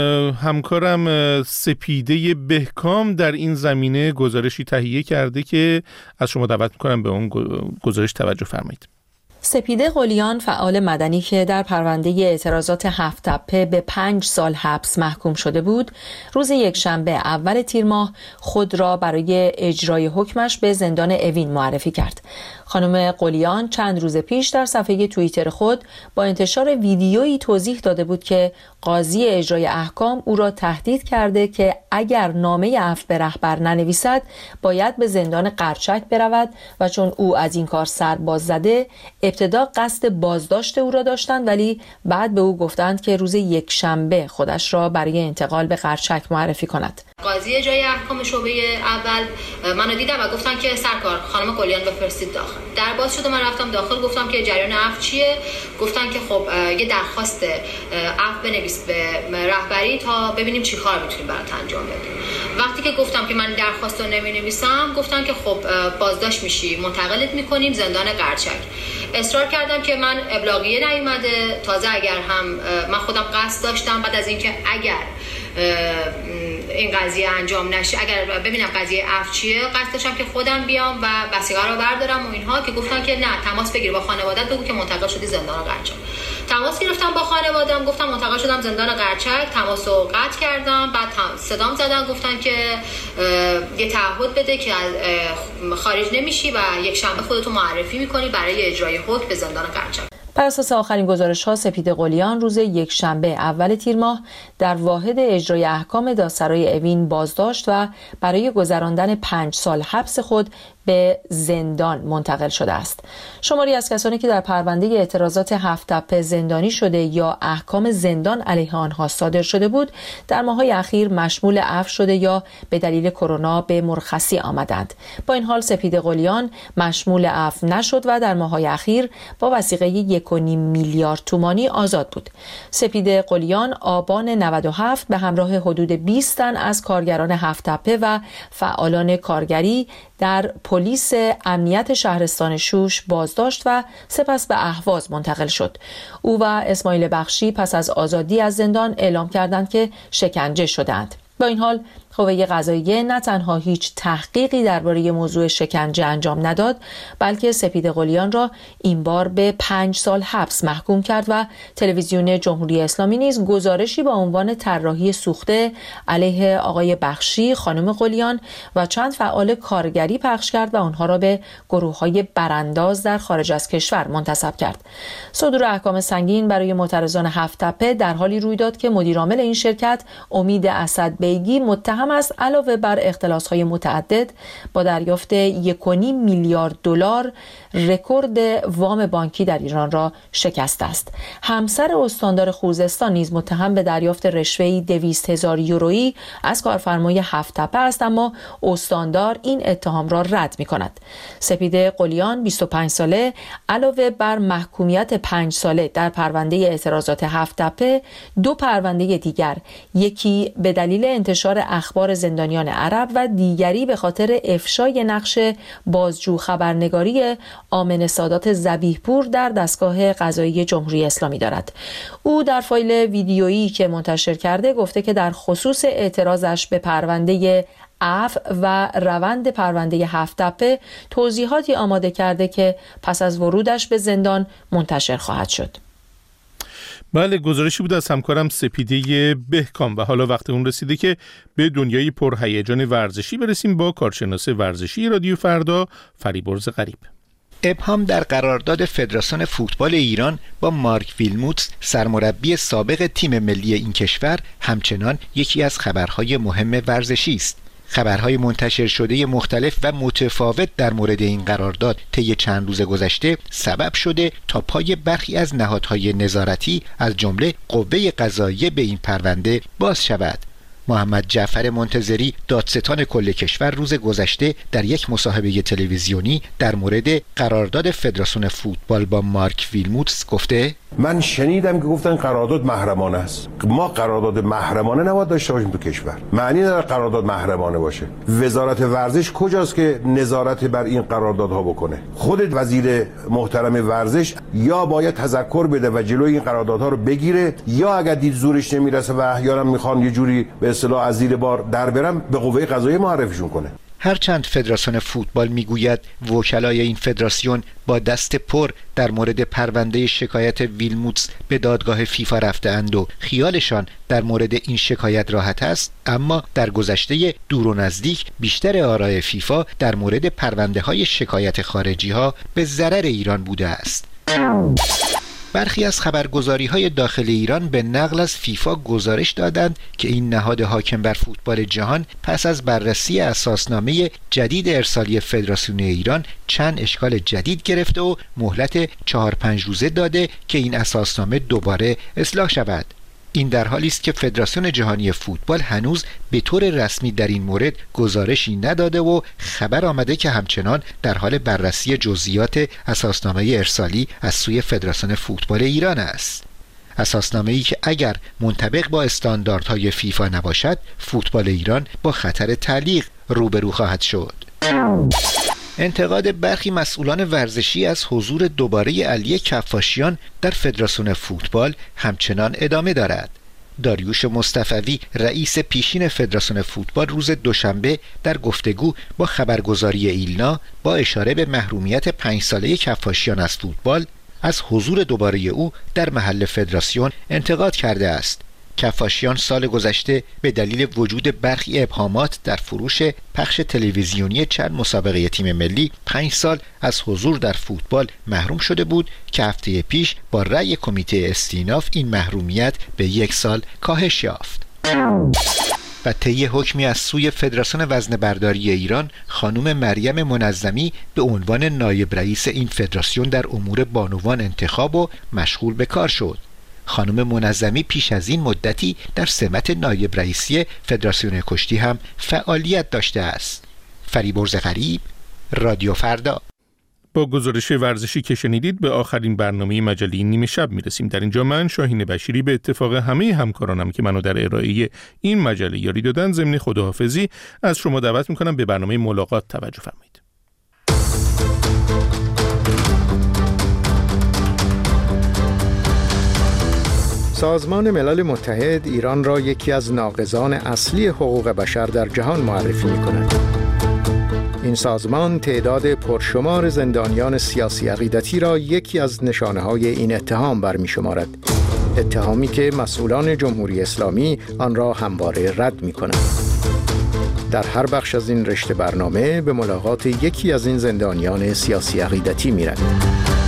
همکارم سپیده بهکام در این زمینه گزارشی تهیه کرده که از شما دعوت می‌کنم به اون گزارش توجه فرمایید. سپیده قلیان، فعال مدنی که در پرونده اعتراضات هفت‌تپه به 5 سال حبس محکوم شده بود، روز یکشنبه اول تیر ماه خود را برای اجرای حکمش به زندان اوین معرفی کرد. خانم قلیان چند روز پیش در صفحه توییتر خود با انتشار ویدیویی توضیح داده بود که قاضی اجرای احکام او را تهدید کرده که اگر نامه عفو به رهبر ننویسد باید به زندان قرچک برود و چون او از این کار سر باز زده، ابتدا قصد بازداشت او را داشتند ولی بعد به او گفتند که روز یکشنبه خودش را برای انتقال به قرچک معرفی کند. قاضی اجرای احکام شعبه اول منو دیدم و گفتن که سرکار خانم قلیان بفرستید داخل. در باز شد و من رفتم داخل، گفتم که جریان عفو چیه؟ گفتن که خب یه درخواست عفو بنویس به رهبری تا ببینیم چی کار میتونیم برات انجام بدیم. وقتی که گفتم که من درخواست رو نمی‌نویسم، گفتن که خب بازداشت میشی، منتقلت میکنیم زندان قرچک. اصرار کردم که من ابلاغیه نیومده، تازه اگر هم من خودم قصد داشتم بعد از اینکه اگر این قضیه انجام نشه، اگر ببینم قضیه عفو چیه، قصد داشتم که خودم بیام و وثیقه رو بردارم و اینها، که گفتن که نه، تماس بگیر با خانواده‌ات، بگو که منتقل شدی زندان قرچک. تماس گرفتم با خانواده‌ام، گفتم منتقل شدم زندان قرچک، تماس رو قطع کردم. بعد صدام زدن، گفتن که یه تعهد بده که خارج نمیشی و یک شنبه خودتو معرفی میکنی برای اجرای حکم به زندان قرچک. بر اساس آخرین گزارش‌ها، سپیده قلیان روز یکشنبه اول تیر ماه در واحد اجرای احکام دادسرای اوین بازداشت و برای گذراندن 5 سال حبس خود به زندان منتقل شده است. شماری از کسانی که در پرونده اعتراضات هفت‌تپه زندانی شده یا احکام زندان علیه آنها صادر شده بود، در ماه‌های اخیر مشمول عفو شده یا به دلیل کرونا به مرخصی آمدند. با این حال سپیده قلیان مشمول عفو نشد و در ماه‌های اخیر با وثیقه 1.5 میلیارد تومانی آزاد بود. سپیده قلیان آبان 97 به همراه حدود 20 تن از کارگران هفت‌تپه و فعالان کارگری در پلیس امنیت شهرستان شوش بازداشت و سپس به اهواز منتقل شد. او و اسماعیل بخشی پس از آزادی از زندان اعلام کردند که شکنجه شدند. با این حال قوه قضاییه نه تنها هیچ تحقیقی درباره موضوع شکنجه انجام نداد، بلکه سپیده قلیان را این بار به 5 سال حبس محکوم کرد و تلویزیون جمهوری اسلامی نیز گزارشی با عنوان طراحی سوخته علیه آقای بخشی، خانم قلیان و چند فعال کارگری پخش کرد و آنها را به گروه‌های برانداز در خارج از کشور منتسب کرد. صدور احکام سنگین برای معترضان هفت‌تپه در حالی روی داد که مدیرعامل این شرکت امید اسدبیگی متهم است علاوه بر اختلاس‌های متعدد با دریافت 1.5 میلیارد دلار رکورد وام بانکی در ایران را شکسته است. همسر استاندار خوزستان نیز متهم به دریافت رشوه‌ای 200,000 یورویی از کارفرمای هفت‌تپه است، اما استاندار این اتهام را رد می‌کند. سپیده قلیان 25 ساله علاوه بر محکومیت 5 ساله در پرونده اعتراضات هفت‌تپه، 2 پرونده دیگر، یکی به دلیل انتشار اخبار زندانیان عرب و دیگری به خاطر افشای نقش بازجو خبرنگاری آمنه سادات ذبیح‌پور در دستگاه قضایی جمهوری اسلامی دارد. او در فایل ویدیویی که منتشر کرده گفته که در خصوص اعتراضش به پرونده عفو و روند پرونده هفت‌تپه توضیحاتی آماده کرده که پس از ورودش به زندان منتشر خواهد شد. بله، گزارشی بود از همکارم سپیده بهکام و حالا وقت اون رسیده که به دنیای پرهیجان ورزشی برسیم با کارشناس ورزشی رادیو فردا فریبرز غریب. ابهام در قرارداد فدراسیون فوتبال ایران با مارک ویلموتس سرمربی سابق تیم ملی این کشور همچنان یکی از خبرهای مهم ورزشی است. خبرهای منتشر شده مختلف و متفاوت در مورد این قرارداد طی چند روز گذشته سبب شده تا پای برخی از نهادهای نظارتی از جمله قوه قضاییه به این پرونده باز شود. محمد جعفر منتظری، دادستان کل کشور، روز گذشته در یک مصاحبه تلویزیونی در مورد قرارداد فدراسیون فوتبال با مارک ویلموتس گفته: من شنیدم که گفتن قرارداد محرمانه است. ما قرارداد محرمانه نباید داشته باشیم تو کشور. معنی نداره قرارداد محرمانه باشه. وزارت ورزش کجاست که نظارت بر این قراردادها بکنه؟ خود وزیر محترم ورزش یا باید تذکر بده و جلوی این قراردادها رو بگیره، یا اگر دید زورش نمیرسه و احیانا میخوان یه جوری به اصطلاح از زیر بار در برن، به قوه قضاییه معرفیشون کنه. هرچند فدراسیون فوتبال میگوید وکلای این فدراسیون با دست پر در مورد پرونده شکایت ویلموتس به دادگاه فیفا رفته‌اند و خیالشان در مورد این شکایت راحت است، اما در گذشته دور و نزدیک بیشتر آراء فیفا در مورد پرونده‌های شکایت خارجی‌ها به ضرر ایران بوده است. برخی از خبرگزاری‌های داخل ایران به نقل از فیفا گزارش دادند که این نهاد حاکم بر فوتبال جهان پس از بررسی اساسنامه جدید ارسالی فدراسیون ایران چند اشکال جدید گرفته و مهلت 4-5 روزه داده که این اساسنامه دوباره اصلاح شود. این در حالی است که فدراسیون جهانی فوتبال هنوز به طور رسمی در این مورد گزارشی نداده و خبر آمده که همچنان در حال بررسی جزئیات اساسنامه ارسالی از سوی فدراسیون فوتبال ایران است. اساسنامه‌ای که اگر منطبق با استانداردهای فیفا نباشد، فوتبال ایران با خطر تعلیق روبرو خواهد شد. انتقاد برخی مسئولان ورزشی از حضور دوباره علی کفاشیان در فدراسیون فوتبال همچنان ادامه دارد. داریوش مصطفوی رئیس پیشین فدراسیون فوتبال روز دوشنبه در گفتگو با خبرگزاری ایلنا با اشاره به محرومیت 5 ساله کفاشیان از فوتبال از حضور دوباره او در محل فدراسیون انتقاد کرده است. کفاشیان سال گذشته به دلیل وجود برخی ابهامات در فروش پخش تلویزیونی چند مسابقه تیم ملی 5 سال از حضور در فوتبال محروم شده بود که هفته پیش با رأی کمیته استیناف این محرومیت به 1 سال کاهش یافت. و طی حکمی از سوی فدراسیون وزنه‌برداری ایران، خانم مریم منظمی به عنوان نایب رئیس این فدراسیون در امور بانوان انتخاب و مشغول به کار شد. خانم منظمی پیش از این مدتی در سمت نایب رئیسی فدراسیون کشتی هم فعالیت داشته است. فریبرز غریب، رادیو فردا. با گزارش ورزشی که شنیدید به آخرین برنامه مجله نیمه شب میرسیم. در اینجا من شاهین بشیری به اتفاق همه همکارانم که منو در ارائه این مجله یاری دادن ضمن خداحافظی از شما دعوت میکنم به برنامه ملاقات توجه فرمایید. سازمان ملل متحد ایران را یکی از ناقضان اصلی حقوق بشر در جهان معرفی می‌کند. این سازمان تعداد پرشمار زندانیان سیاسی عقیدتی را یکی از نشانه‌های این اتهام برمی‌شمارد. اتهامی که مسئولان جمهوری اسلامی آن را همواره رد می‌کنند. در هر بخش از این رشته برنامه به ملاقات یکی از این زندانیان سیاسی عقیدتی می‌رویم.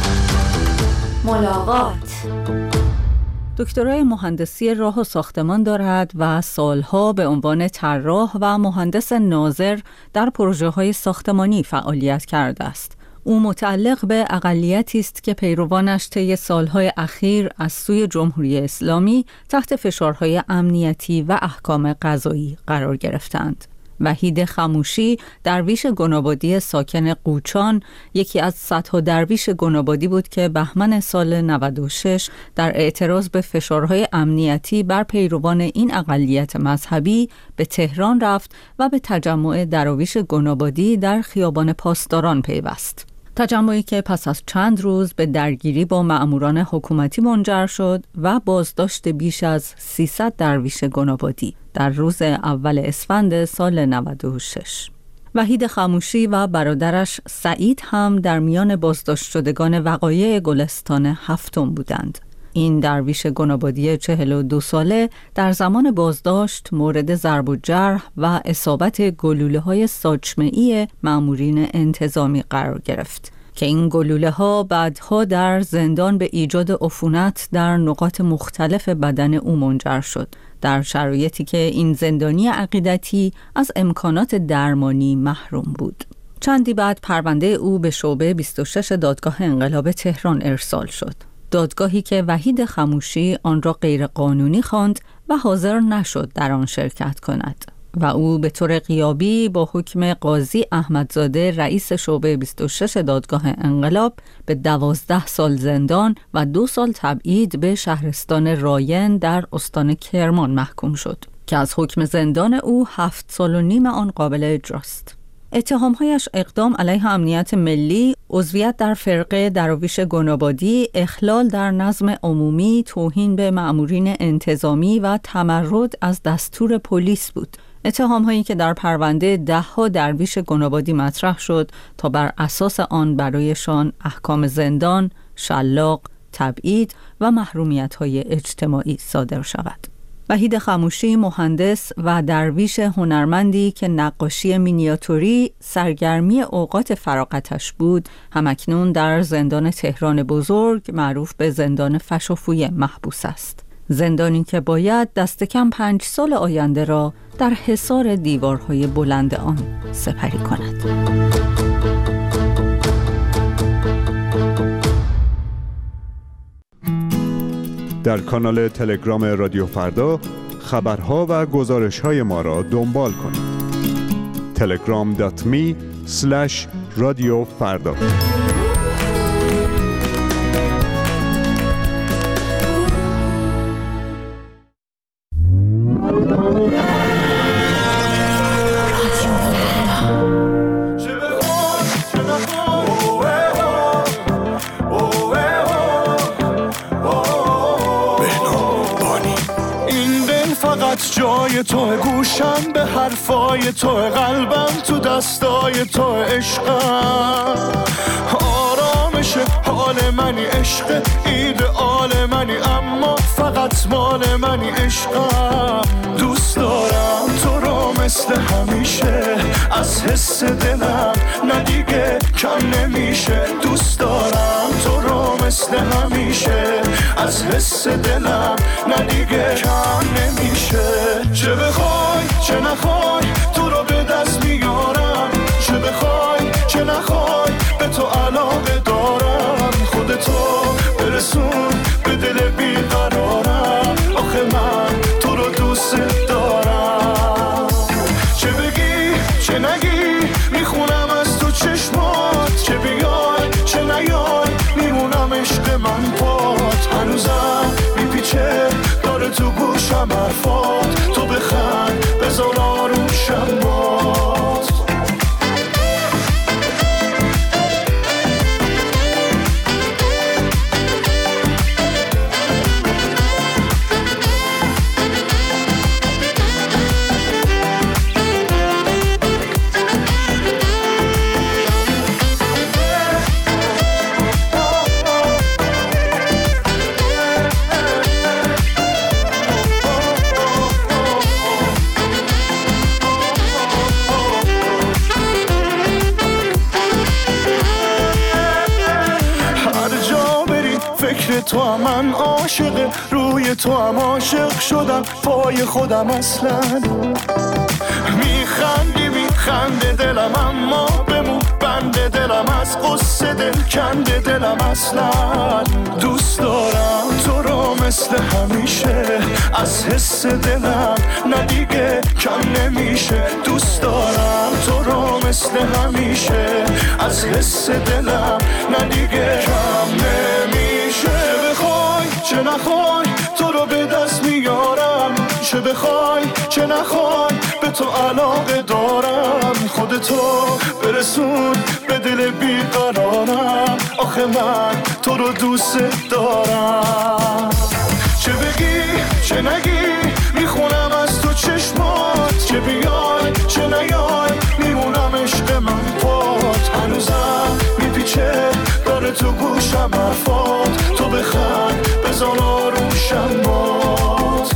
ملاقات. دکترای مهندسی راه و ساختمان دارد و سالها به عنوان طراح و مهندس ناظر در پروژه‌های ساختمانی فعالیت کرده است. او متعلق به اقلیتی است که پیروانش طی سالهای اخیر از سوی جمهوری اسلامی تحت فشارهای امنیتی و احکام قضایی قرار گرفتند. وحید خموشی، درویش گنابادی ساکن قوچان، یکی از صدها درویش گنابادی بود که بهمن سال 96 در اعتراض به فشارهای امنیتی بر پیروان این اقلیت مذهبی به تهران رفت و به تجمع دراویش گنابادی در خیابان پاسداران پیوست. تجمعی که پس از چند روز به درگیری با مأموران حکومتی منجر شد و بازداشت بیش از 300 درویش گنابادی در روز اول اسفند سال 96. وحید خموشی و برادرش سعید هم در میان بازداشت شدگان وقایع گلستان هفتم بودند. این درویش گنابادی 42 ساله در زمان بازداشت مورد ضرب و جرح و اصابت گلوله‌های ساچمه‌ای مأمورین انتظامی قرار گرفت که این گلوله‌ها بعدها در زندان به ایجاد عفونت در نقاط مختلف بدن او منجر شد، در شرایطی که این زندانی عقیدتی از امکانات درمانی محروم بود. چندی بعد پرونده او به شعبه 26 دادگاه انقلاب تهران ارسال شد. دادگاهی که وحید خموشی آن را غیر قانونی خواند و حاضر نشد در آن شرکت کند. و او به طور غیابی با حکم قاضی احمدزاده رئیس شعبه 26 دادگاه انقلاب به 12 سال زندان و 2 سال تبعید به شهرستان راین در استان کرمان محکوم شد که از حکم زندان او 7 سال و نیم آن قابل اجراست. اتهامهایش اقدام علیه امنیت ملی، عضویت در فرقه دراویش گنابادی، اخلال در نظم عمومی، توهین به مأمورین انتظامی و تمرد از دستور پلیس بود. اتهامهایی که در پرونده 10 درویش گنابادی مطرح شد تا بر اساس آن برایشان احکام زندان، شلاق، تبعید و محرومیت‌های اجتماعی صادر شود. وحید خموشی، مهندس و درویش هنرمندی که نقاشی مینیاتوری سرگرمی اوقات فراغتش بود، همکنون در زندان تهران بزرگ معروف به زندان فشافویه محبوس است. زندانی که باید دست کم 5 سال آینده را در حصار دیوارهای بلند آن سپری کند. در کانال تلگرام رادیو فردا خبرها و گزارش‌های ما را دنبال کنید. telegram.me/رادیوفردا. جای تو، گوشم به حرفای تو، قلبم تو دستای تو، عشقم آرامش حال منی، عشق ایدئال منی، اما فقط مال منی، عشقم دوست دارم تو رو مثل همیشه، از حس دلم نه دیگه کم نمیشه، دوست دارم تو رو مثل همیشه، از حس دلم نه دیگه کم نمیشه، چه بخوای چه نخوای تو رو به دست میارم، چه بخوای چه نخوای به تو علاقه دارم، خودتو برسون به دل بیقرارم، آخه من تو رو دوست دارم، چه بگی چه نگی میخونم از تو چشمات، چه بیای چه نیای میمونم عشق من پات، هنوزم میپیچه داره تو گوشم حرفات، تو بخند بذار آروم شم بات. تو هم من عاشق، روی تو هم عاشق شدم، پای خودم اصلا میخنده دلم، اما بمون بنده دلم، از قصه دل کنده دلم، اصلا دوست دارم تو رو مثل همیشه، از حس دلم نه دیگه کم نمیشه، دوست دارم تو رو مثل همیشه، از حس دلم نه دیگه کم نمیشه، چه نخوای تو رو به دست میارم، چه بخوای چه نخوای به تو علاقه دارم، خودتو برسون به دل بیقرارم، آخه من تو رو دوست دارم، چه بگی چه نگی میخونم از تو چشمات، چه بیای چه نیای میمونم عشق من پات، هنوزم میپیچه داره تو گوشم حرفات، تو بخند بذار آروم شم بات.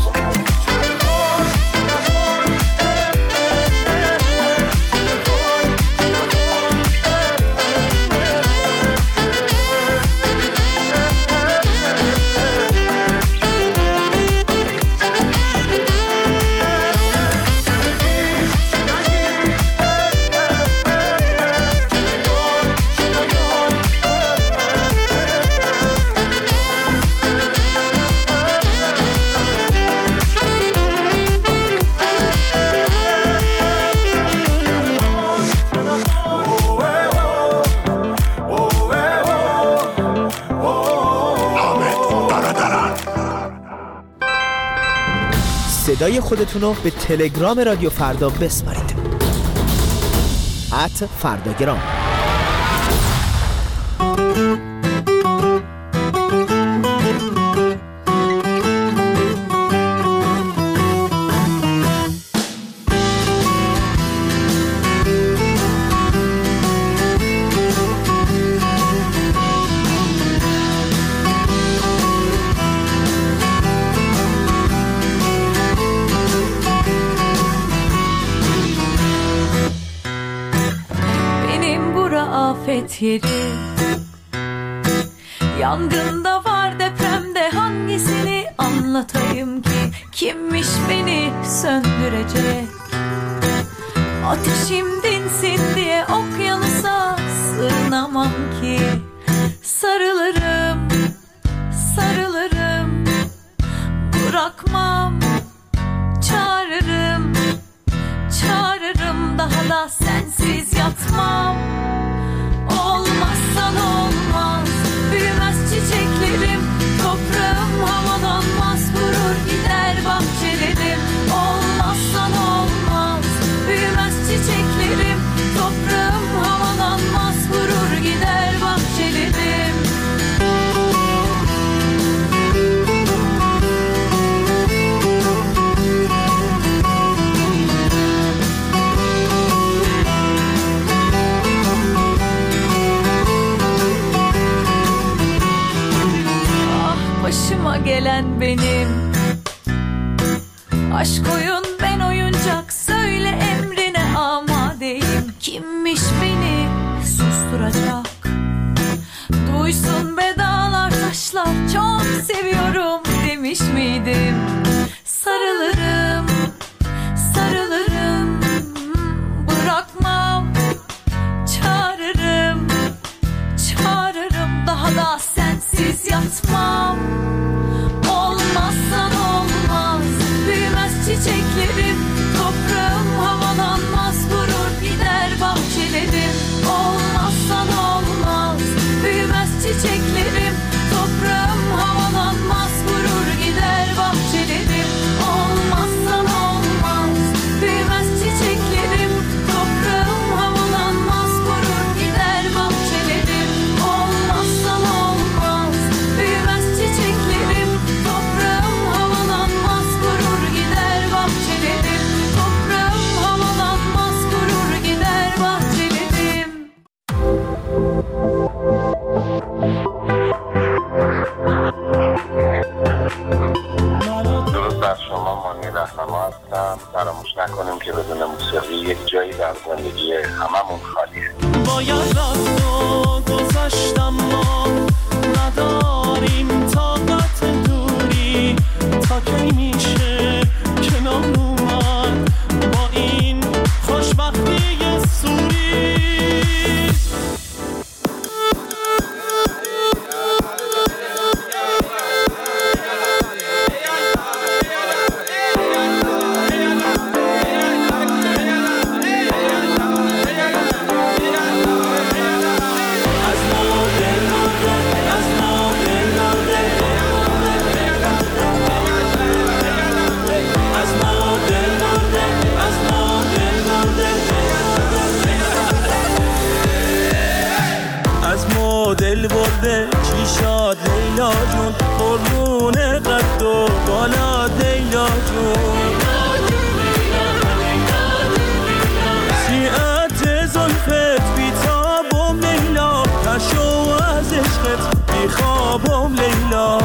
صدای خودتون رو به تلگرام رادیو فردا بسپارید. @فرداگرام. Yeri. Yangında var, depremde hangisini anlatayım ki? Kimmiş beni söndürecek? Ateşim dinsin diye okyanusa sığınamam ki. Sarılırım, sarılırım, bırakmam. Çağırırım, çağırırım, daha da sensiz yatmam. Olmazsan olmaz, büyümez çiçeklerim, toprağım havalanmaz, vurur gider bahçelerim. Olmazsan olmaz, büyümez çiçeklerim, toprağım havalanmaz, vurur gider bahçelerim. Başıma gelen benim. Aşk oyun, ben oyuncak, söyle emrine amadeyim. Kimmiş beni susturacak? Duysun be dağlar taşlar, çok seviyorum demiş miydim? Sarılırım, sarılırım, bırakmam. Çağırırım, çağırırım, daha da sensiz yatmam. Olmazsan olmaz, büyümez çiçeklerim, toprağım havalanmaz, vurur gider bahçelerim. Olmazsan olmaz, büyümez çiçeklerim, toprağım havalanmaz, vurur gider bahçelerim. Olmazsan olmaz, büyümez çiçeklerim, toprağım havalanmaz, vurur gider bahçelerim. Olmazsan olmaz, büyümez çiçeklerim, toprağım havalanmaz, vurur gider bahçelerim. Toprağım havalanmaz, vurur gider bahçelerim. درود بر شما، مانی رهنما هستم. فراموش نکنیم که بدون موسیقی یک جایی در زندگی هممون خالیه. باید رفت و گذشتم، ما نداریم طاقت دوری. تا کی میشه کنار اومد با این خوشبختی سوری؟ دل برده چی شاد لیلا جون، قربون قد و بالا لیلا جون. سیعت زلفت بیتابم لیلا، تشو از عشقت بیخوابم لیلا.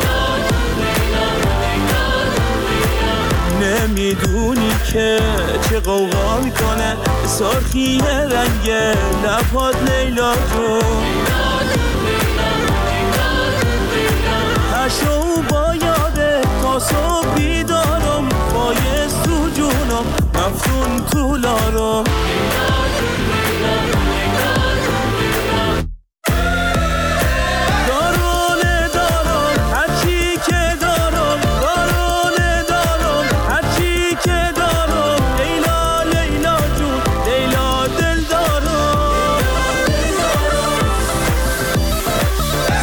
نمیدونی که چه غوغا میکنه سرخی رنگ لبات لیلا جون. تشو با یاده تا صبح بیدارم، بایست تو جونم مفتون تو لارم.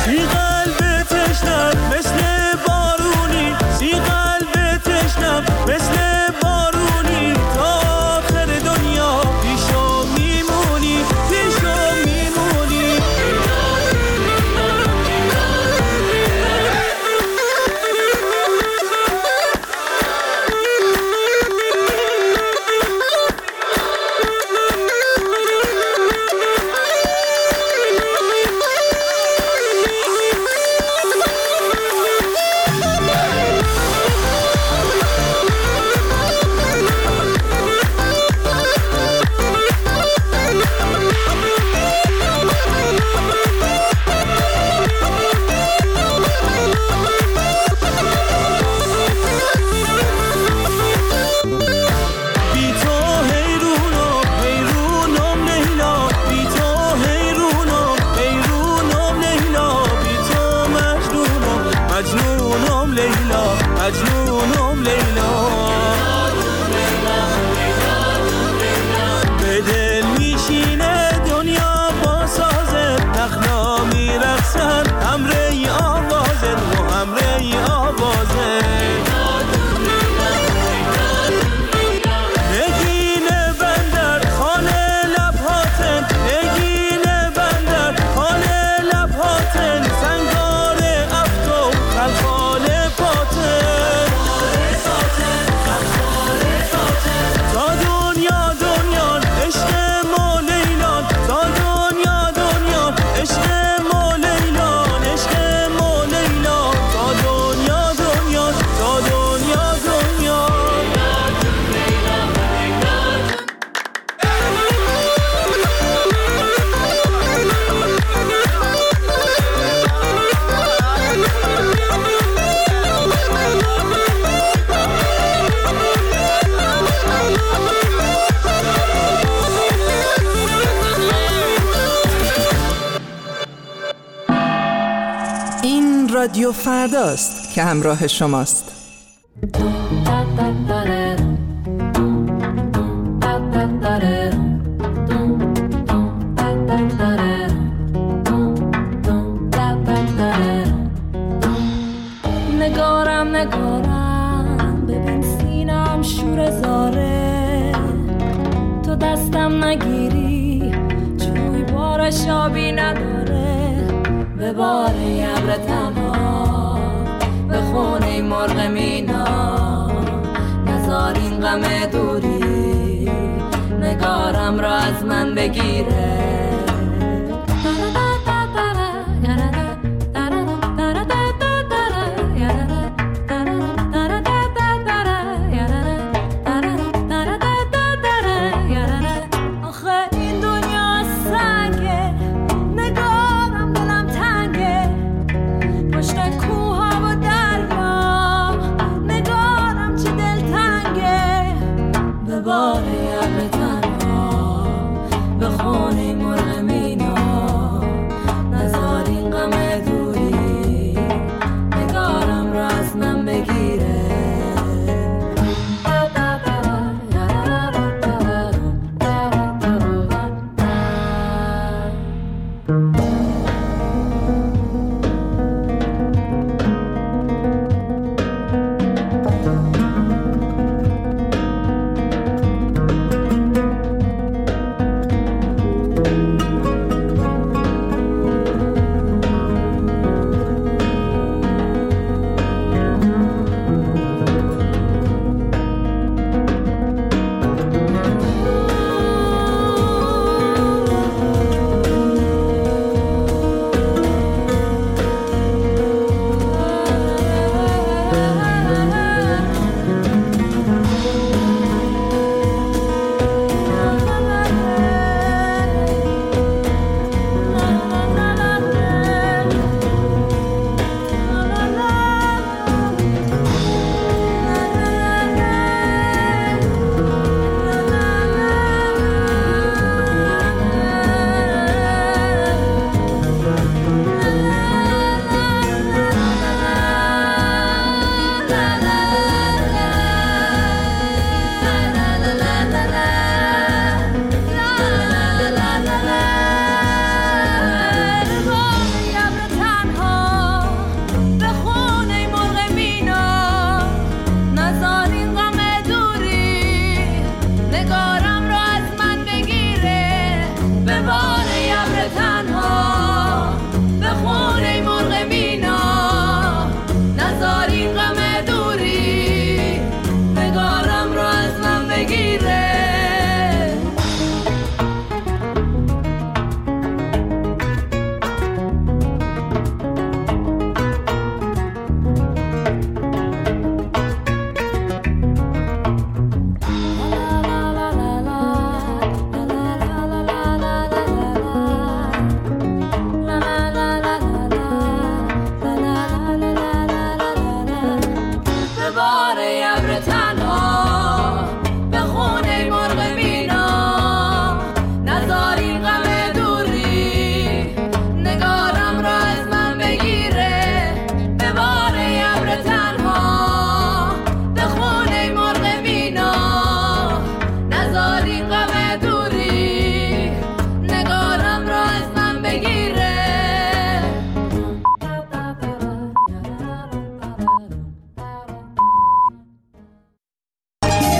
مثل رادیو فرداست که همراه شماست. نگارم ببین سینم شور زاره، تو دستم نگیری جوی بارش آبی نداره، به بار ابر تنها به خونه مرغ مینا، نذار این غم دوری نگارم را از من بگیره.